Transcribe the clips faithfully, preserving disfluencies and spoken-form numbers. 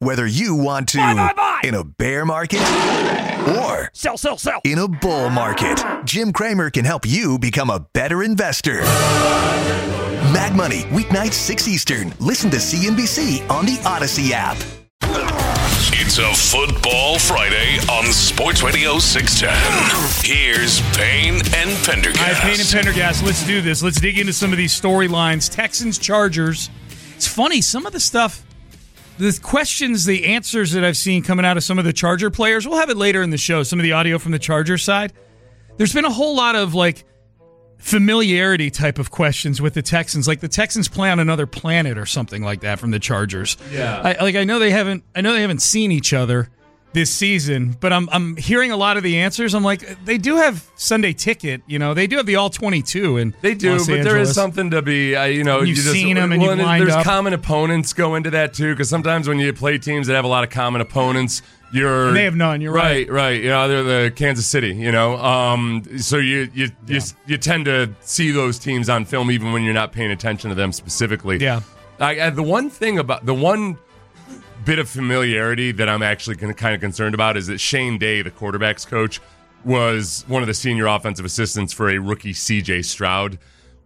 Whether you want to buy, buy, buy. in a bear market or sell, sell, sell. in a bull market, Jim Cramer can help you become a better investor. Mag Money, weeknights six Eastern. Listen to C N B C on the Odyssey app. It's a Football Friday on Sports Radio six ten. Here's Payne and Pendergast. All right, Payne and Pendergast, let's do this. Let's dig into some of these storylines. Texans, Chargers. It's funny, some of the stuff, the questions, the answers that I've seen coming out of some of the Charger players, we'll have it later in the show, some of the audio from the Charger side. There's been a whole lot of, like, familiarity type of questions with the Texans, like the Texans play on another planet or something like that from the Chargers. Yeah, I, like I know they haven't, I know they haven't seen each other this season, but I'm I'm hearing a lot of the answers. I'm like, they do have Sunday Ticket, you know, they do have the all twenty-two, and they do, Los but Angeles. there is something to be, uh, you know, and you've you just, seen them and well, you've lined there's up. common opponents go into that too, because sometimes when you play teams that have a lot of common opponents. You're, and they have none. You're right. Right, right. You know, they're the Kansas City. You know, um, so you you, yeah. you you tend to see those teams on film even when you're not paying attention to them specifically. Yeah. I, I, the one thing about the one bit of familiarity that I'm actually kind of concerned about is that Shane Day, the quarterback's coach, was one of the senior offensive assistants for a rookie C J Stroud.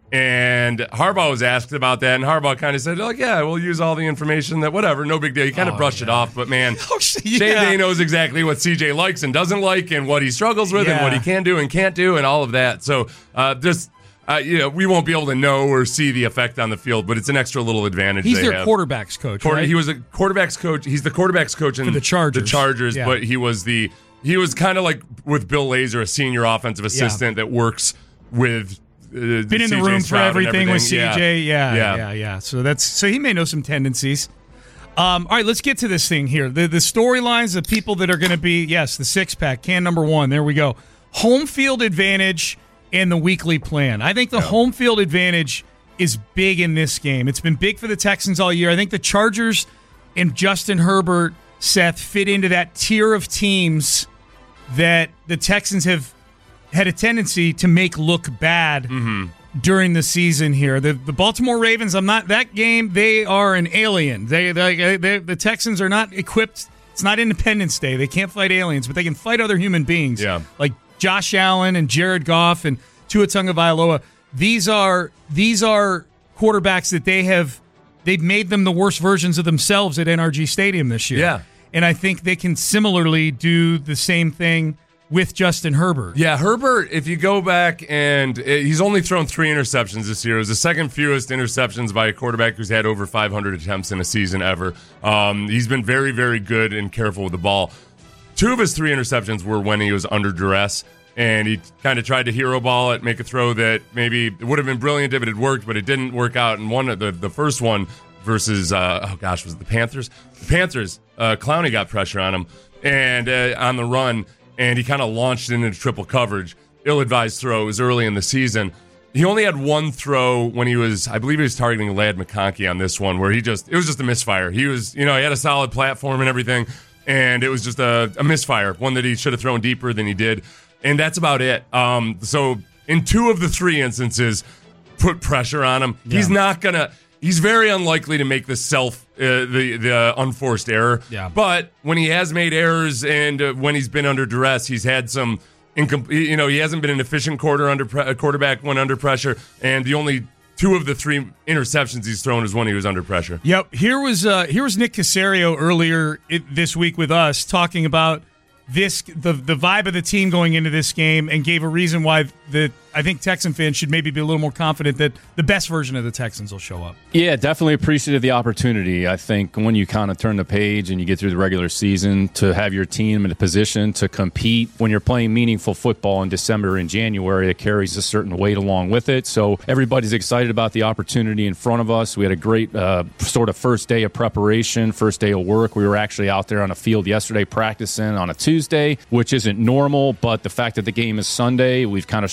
And Harbaugh was asked about that, and Harbaugh kind of said, like, yeah, we'll use all the information that, whatever, no big deal. He kind of oh, brushed yeah. it off, but, man, oh, yeah. Shane Day knows exactly what C J likes and doesn't like and what he struggles with yeah. and what he can do and can't do and all of that. So uh, just, uh, you know, we won't be able to know or see the effect on the field, but it's an extra little advantage He's they their have. quarterback's coach, Quarter, right? He was a quarterback's coach. He's the quarterback's coach in for the Chargers, the Chargers yeah. but he was the he was kind of like with Bill Lazor, a senior offensive assistant yeah. that works with Uh, been in the room for everything, everything with C J. Yeah. Yeah, yeah, yeah, yeah. So that's so he may know some tendencies. Um, all right, let's get to this thing here. The the storylines of people that are going to be, yes, the six pack, can number one. There we go. Home field advantage and the weekly plan. I think the yeah. home field advantage is big in this game. It's been big for the Texans all year. I think the Chargers and Justin Herbert, Seth, fit into that tier of teams that the Texans have had a tendency to make look bad mm-hmm. during the season here. The the Baltimore Ravens, I'm not that game. They are an alien. They, they, they the Texans are not equipped. It's not Independence Day. They can't fight aliens, but they can fight other human beings. Yeah. Like Josh Allen and Jared Goff and Tua Tagovailoa. These are these are quarterbacks that they have. They've made them the worst versions of themselves at N R G Stadium this year. Yeah, and I think they can similarly do the same thing with Justin Herbert. Yeah, Herbert, if you go back, and he's only thrown three interceptions this year. It was the second fewest interceptions by a quarterback who's had over five hundred attempts in a season ever. Um, he's been very, very good and careful with the ball. Two of his three interceptions were when he was under duress, and he kind of tried to hero ball it, make a throw that maybe it would have been brilliant if it had worked, but it didn't work out. And one of the, the first one versus, uh, oh gosh, was it the Panthers? The Panthers, uh, Clowney got pressure on him, and uh, on the run, and he kind of launched into triple coverage. Ill-advised throw. It was early in the season. He only had one throw when he was, I believe he was targeting Ladd McConkey on this one, where he just, it was just a misfire. He was, you know, he had a solid platform and everything, and it was just a, a misfire, one that he should have thrown deeper than he did. And that's about it. Um, so in two of the three instances, put pressure on him. Yeah. He's not going to, he's very unlikely to make the self, uh, the the unforced error. Yeah. But when he has made errors and uh, when he's been under duress, he's had some, incom- you know, he hasn't been an efficient quarter under pre- quarterback when under pressure. And the only two of the three interceptions he's thrown is when he was under pressure. Yep. Here was uh, here was Nick Caserio earlier it, this week with us talking about this the the vibe of the team going into this game, and gave a reason why the I think Texan fans should maybe be a little more confident that the best version of the Texans will show up. Yeah, definitely appreciated the opportunity. I think when you kind of turn the page and you get through the regular season, to have your team in a position to compete when you're playing meaningful football in December and January, it carries a certain weight along with it. So everybody's excited about the opportunity in front of us. We had a great uh, sort of first day of preparation, first day of work. We were actually out there on the field yesterday practicing on a Tuesday, which isn't normal, but the fact that the game is Sunday, we've kind of structured the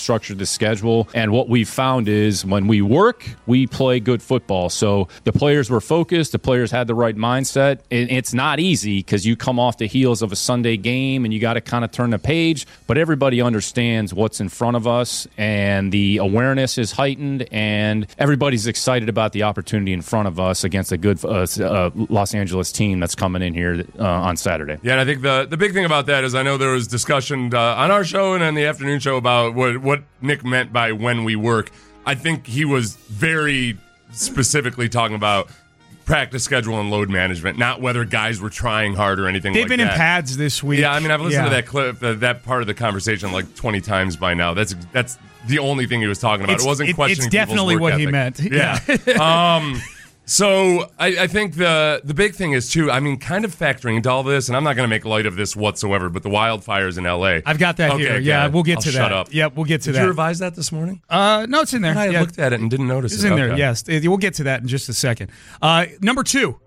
schedule. And what we've found is when we work, we play good football. So the players were focused. The players had the right mindset. And it's not easy because you come off the heels of a Sunday game and you got to kind of turn the page. But everybody understands what's in front of us, and the awareness is heightened, and everybody's excited about the opportunity in front of us against a good uh, uh, Los Angeles team that's coming in here uh, on Saturday. Yeah, and I think the, the big thing about that is I know there was discussion uh, on our show and on the afternoon show about what, what Nick meant by when we work. I think he was very specifically talking about practice schedule and load management, not whether guys were trying hard or anything They've like been that. in pads this week. Yeah, I mean, I've listened yeah. to that clip, uh, that part of the conversation like twenty times by now. That's that's the only thing he was talking about. It's, it wasn't it, questioning It's definitely people's work what he ethic. meant. Yeah. um, so I, I think the the big thing is, too, I mean, kind of factoring into all this, and I'm not going to make light of this whatsoever, but the wildfires in L A. I've got that okay, here. okay. Yeah, we'll get I'll to that. Shut up. Yep, we'll get to Did that. Did you revise that this morning? Uh, no, it's in there. I yeah. looked at it and didn't notice it's it. in there, Okay. yes. We'll get to that in just a second. Uh, number two.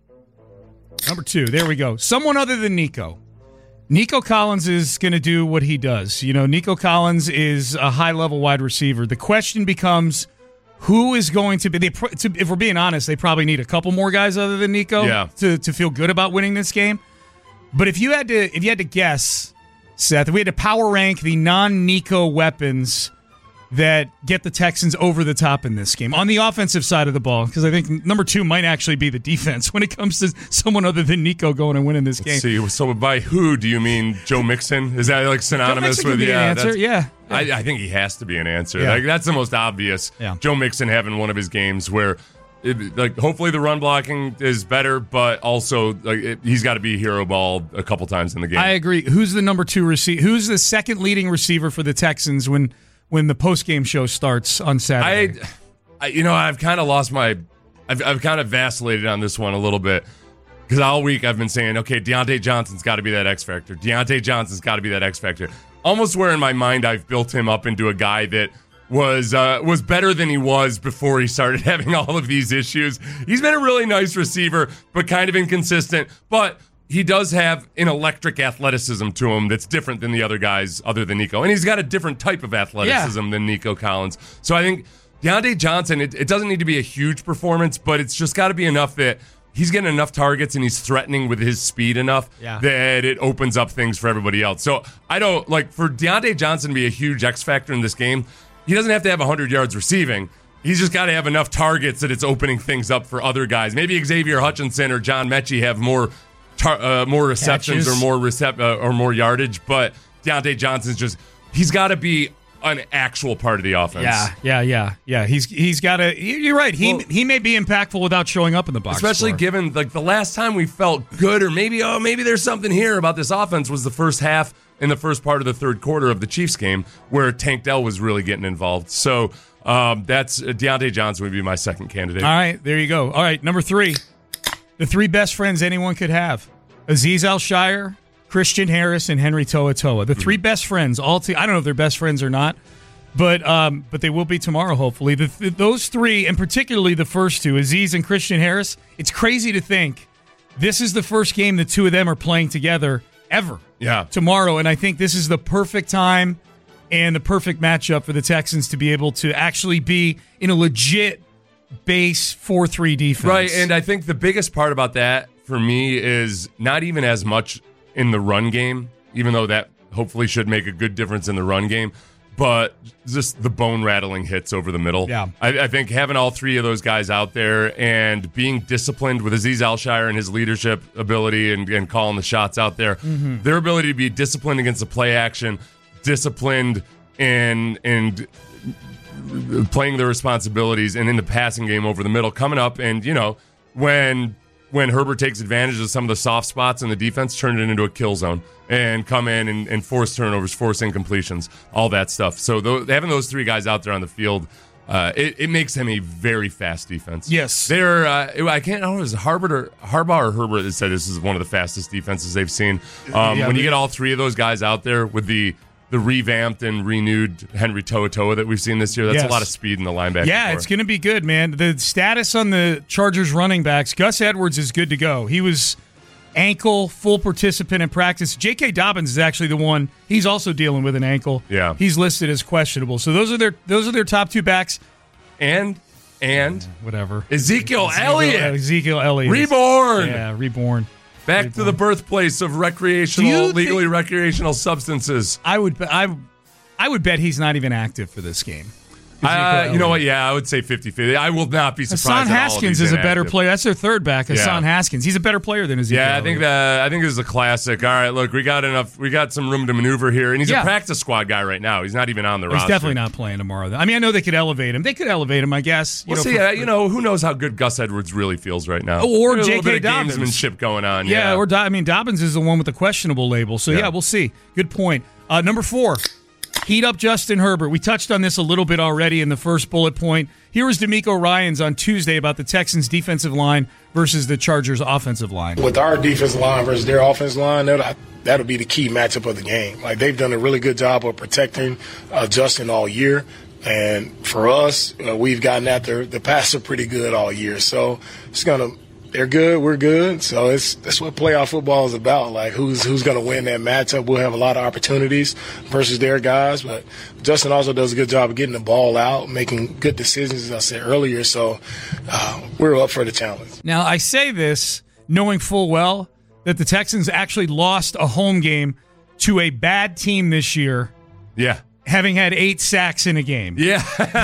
Number two. There we go. Someone other than Nico. Nico Collins is going to do what he does. You know, Nico Collins is a high-level wide receiver. The question becomes, who is going to be? They, to, if we're being honest, they probably need a couple more guys other than Nico yeah. to, to feel good about winning this game. But if you had to, if you had to guess, Seth, if we had to power rank the non-Nico weapons that get the Texans over the top in this game on the offensive side of the ball, because I think number two might actually be the defense when it comes to someone other than Nico going and winning this Let's game. see. So by who do you mean Joe Mixon? Is that like synonymous Joe Mixon with can be yeah? an answer. that's- Yeah. I, I think he has to be an answer. Yeah. Like that's the most obvious. Yeah. Joe Mixon having one of his games where, it, like, hopefully the run blocking is better, but also like it, he's got to be hero ball a couple times in the game. I agree. Who's the number two receiver? Who's the second leading receiver for the Texans when when the post game show starts on Saturday? I, I you know, I've kind of lost my, I've I've kind of vacillated on this one a little bit. Because all week I've been saying, okay, Deontay Johnson's got to be that X factor. Deontay Johnson's got to be that X factor. Almost where in my mind I've built him up into a guy that was uh, was better than he was before he started having all of these issues. He's been a really nice receiver, but kind of inconsistent. But he does have an electric athleticism to him that's different than the other guys other than Nico. And he's got a different type of athleticism yeah. than Nico Collins. So I think Deontay Johnson, it, it doesn't need to be a huge performance, but it's just got to be enough that he's getting enough targets and he's threatening with his speed enough yeah. that it opens up things for everybody else. So I don't, like, for Deontay Johnson to be a huge X factor in this game, he doesn't have to have one hundred yards receiving. He's just got to have enough targets that it's opening things up for other guys. Maybe Xavier Hutchinson or John Mechie have more tar- uh, more receptions Catches. or more recep- uh, or more yardage, but Deontay Johnson's just, he's got to be an actual part of the offense. Yeah, yeah, yeah, yeah. He's he's got to. You're right. He Well, he may be impactful without showing up in the box, especially score. given like the last time we felt good, or maybe oh maybe there's something here about this offense was the first half in the first part of the third quarter of the Chiefs game where Tank Dell was really getting involved. So um, that's uh, Deontay Johnson would be my second candidate. All right, there you go. All right, number three, the three best friends anyone could have: Azeez Al-Shire, Christian Harris, and Henry To'oTo'o. The three best friends, all t- I don't know if they're best friends or not, but um, but they will be tomorrow, hopefully. The, th- those three, and particularly the first two, Azeez and Christian Harris, it's crazy to think this is the first game the two of them are playing together ever. Yeah. Tomorrow, and I think this is the perfect time and the perfect matchup for the Texans to be able to actually be in a legit base four three defense. Right, and I think the biggest part about that for me is not even as much in the run game, even though that hopefully should make a good difference in the run game, but just the bone-rattling hits over the middle. Yeah. I, I think having all three of those guys out there and being disciplined with Azeez Al-Shire and his leadership ability and, and calling the shots out there, Mm-hmm. their ability to be disciplined against the play action, disciplined in and playing their responsibilities and in the passing game over the middle, coming up and, you know, when when Herbert takes advantage of some of the soft spots in the defense, turn it into a kill zone and come in and, and force turnovers, force incompletions, all that stuff. So th- having those three guys out there on the field, uh, it, it makes them a very fast defense. Yes. They're, uh, I can't, I don't know, is it Harvard or, Harbaugh or Herbert that said this is one of the fastest defenses they've seen. Um, Yeah, when you they- get all three of those guys out there with the the revamped and renewed Henry To'oTo'o that we've seen this year, that's Yes. a lot of speed in the linebacker. Yeah, core. it's going to be good, man. The status on the Chargers running backs, Gus Edwards is good to go. He was ankle, full participant in practice. J K. Dobbins is actually the one. He's also dealing with an ankle. Yeah. He's listed as questionable. So those are their those are their top two backs. And and Whatever. Ezekiel, Ezekiel Elliott. Ezekiel Elliott. Reborn. Yeah, reborn. Back to the birthplace of recreational, Do you legally think- recreational substances. I would I I would bet he's not even active for this game. Uh, you know what? Yeah, I would say fifty-fifty. I will not be surprised. Hassan at all if Haskins he's is a better inactive. player. That's their third back, Hassan Yeah. Haskins. He's a better player than Ezekiel. Yeah, I think Elliott. that I think this is a classic. All right, look, we got enough. We got some room to maneuver here, and he's Yeah. a practice squad guy right now. He's not even on the He's roster. definitely not playing tomorrow. I mean, I know they could elevate him. They could elevate him, I guess. You We'll know, see. for- uh, you know, who knows how good Gus Edwards really feels right now? Or There's a J little K. bit of Dobbins. gamesmanship going on. Yeah, Yeah, or Do- I mean, Dobbins is the one with the questionable label. So yeah, Yeah. we'll see. Good point. Uh, number four, heat up Justin Herbert. We touched on this a little bit already in the first bullet point. Here was D'Amico Ryans on Tuesday about the Texans' defensive line versus the Chargers' offensive line. With our defensive line versus their offensive line, that'll, that'll be the key matchup of the game. Like, they've done a really good job of protecting uh, Justin all year. And for us, uh, we've gotten after the passer pretty good all year. So it's going to – they're good, we're good. So it's that's what playoff football is about. Like, who's who's going to win that matchup? We'll have a lot of opportunities versus their guys. But Justin also does a good job of getting the ball out, making good decisions, as I said earlier. So uh, we're up for the challenge. Now, I say this knowing full well that the Texans actually lost a home game to a bad team this year, yeah, having had eight sacks in a game. yeah.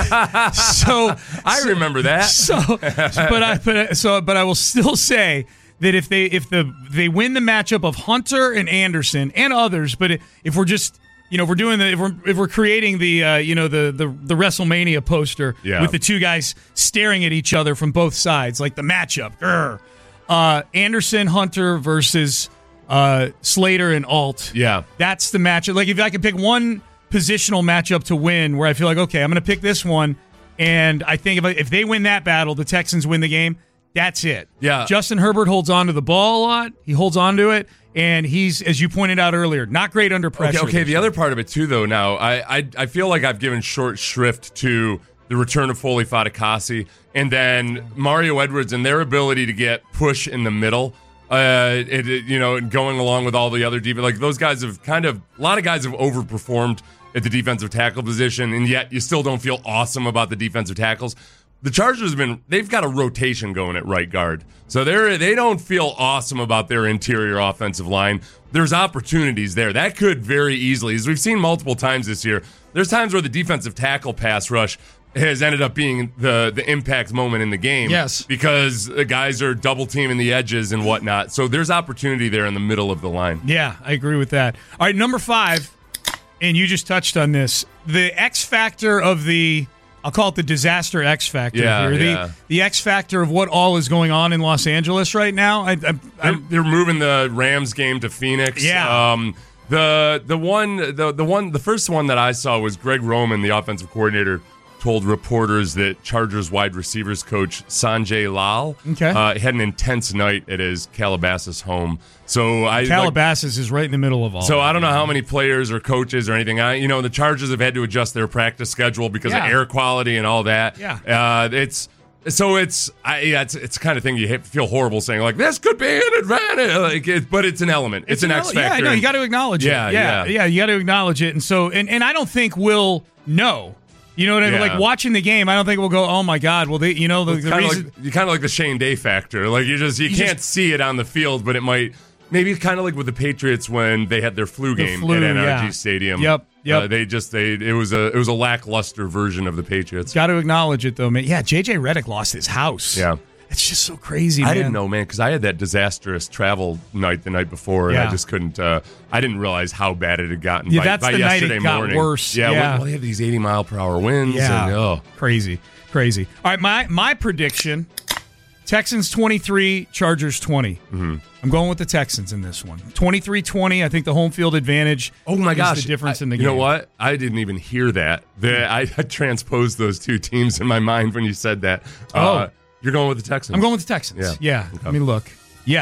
So I remember that. So, but I but so but I will still say that if they if the they win the matchup of Hunter and Anderson and others, but if we're just you know if we're doing the if we're if we're creating the uh, you know the the the WrestleMania poster Yeah. with the two guys staring at each other from both sides, like the matchup, grr, uh, Anderson Hunter versus uh, Slater and Alt. Yeah. That's the matchup. Like if I could pick one positional matchup to win, where I feel like okay, I'm going to pick this one. And I think if, if they win that battle, the Texans win the game. That's it. Yeah. Justin Herbert holds on to the ball a lot. He holds on to it. And he's, as you pointed out earlier, not great under pressure. Okay, okay, the other part of it, too, though, now, I, I I feel like I've given short shrift to the return of Foley Fatukasi and then Mario Edwards and their ability to get push in the middle. Uh, it, it, you know, going along with all the other defense. Like, those guys have kind of, a lot of guys have overperformed at the defensive tackle position, and yet you still don't feel awesome about the defensive tackles. The Chargers have been, they've got a rotation going at right guard. So they're, they don't feel awesome about their interior offensive line. There's opportunities there. That could very easily, as we've seen multiple times this year, there's times where the defensive tackle pass rush has ended up being the, the impact moment in the game. Yes. Because the guys are double teaming the edges and whatnot. So there's opportunity there in the middle of the line. Yeah, I agree with that. All right, number five, and you just touched on this, the X factor of the, I'll call it the disaster X factor Yeah, here. The, yeah. the X factor of what all is going on in Los Angeles right now. I, I, They're, I, they're moving the Rams game to Phoenix. Yeah. Um, the the one the the one the first one that I saw was Greg Roman, the offensive coordinator, told reporters that Chargers wide receivers coach Sanjay Lal Okay. uh, had an intense night at his Calabasas home. So I like, Calabasas is right in the middle of all so that. I don't know how many players or coaches or anything. I, you know, the Chargers have had to adjust their practice schedule because Yeah. of air quality and all that. Yeah. uh, it's so it's I, yeah, it's it's the kind of thing you ha- feel horrible saying like this could be an advantage, like it, but it's an element. It's, an X ele- factor. Yeah, no, you got to acknowledge Yeah, it. Yeah, yeah. yeah, you got to acknowledge it. And so, and, and I don't think we'll know. You know what I mean? Yeah. Like watching the game, I don't think we'll go, "Oh my God!" Well, they, you know, the, It's the kind of reason. like you kind of like the Shane Day factor. Like you just you, You can't just- see it on the field, but it might. Maybe kind of like with the Patriots when they had their flu The game flu, at N R G yeah. Stadium. Yep, yep. Uh, they just they it was a it was a lackluster version of the Patriots. Got to acknowledge it though, man. Yeah, J J Redick lost his house. Yeah. it's just so crazy. I man. didn't know, man, because I had that disastrous travel night the night before, and Yeah. I just couldn't. Uh, I didn't realize how bad it had gotten. Yeah, by, that's by the night yesterday it got morning. worse. Yeah, Yeah. well, they have these eighty mile per hour winds. Yeah, and, oh. crazy, crazy. All right, my my prediction: Texans twenty-three, Chargers twenty. Mm-hmm. I'm going with the Texans in this one. twenty-three twenty. I think the home field advantage. Oh my is gosh! the difference I- in the you game. know what? I didn't even hear that. The, I, I transposed those two teams in my mind when you said that. Uh, Oh. you're going with the Texans. I'm going with the Texans. Yeah. Yeah. Okay. Let me look. Yes.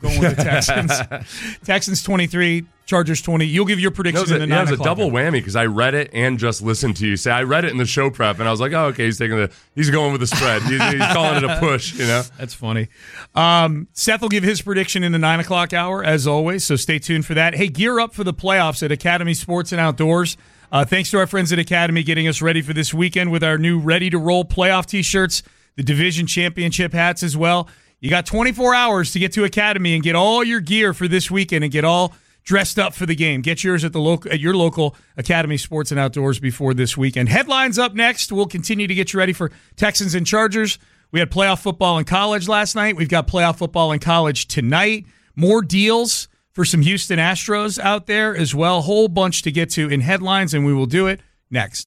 going with the Texans. Texans twenty-three, Chargers twenty. You'll give your prediction no, in the yeah, nine it was a o'clock. double whammy because I read it and just listened to you say. I read it in the show prep, and I was like, oh, okay, he's taking the, he's going with the spread. He's, he's calling it a push, you know? That's funny. Um, Seth will give his prediction in the nine o'clock hour, as always, so stay tuned for that. Hey, gear up for the playoffs at Academy Sports and Outdoors. Uh, thanks to our friends at Academy getting us ready for this weekend with our new ready-to-roll playoff T-shirts, the division championship hats as well. You got twenty-four hours to get to Academy and get all your gear for this weekend and get all dressed up for the game. Get yours at the local at your local Academy Sports and Outdoors before this weekend. Headlines up next. We'll continue to get you ready for Texans and Chargers. We had playoff football in college last night. We've got playoff football in college tonight. More deals for some Houston Astros out there as well. Whole bunch to get to in headlines, and we will do it next.